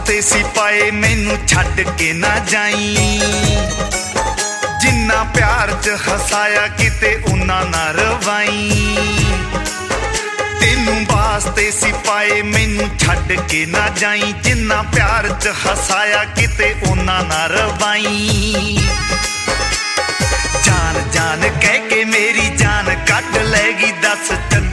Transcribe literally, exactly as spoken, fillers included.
वास्ते सी पाए मैनू छड्ड के ना जाई। जिन्ना प्यार च हसाया किते उन्ना ना रवाई। तेनू वास्ते सी पाए मैनू छड्ड के ना जाई। जिन्ना प्यार च हसाया किते उन्ना ना रवाई। जान जान कह के मेरी जान कट लेगी दस चंद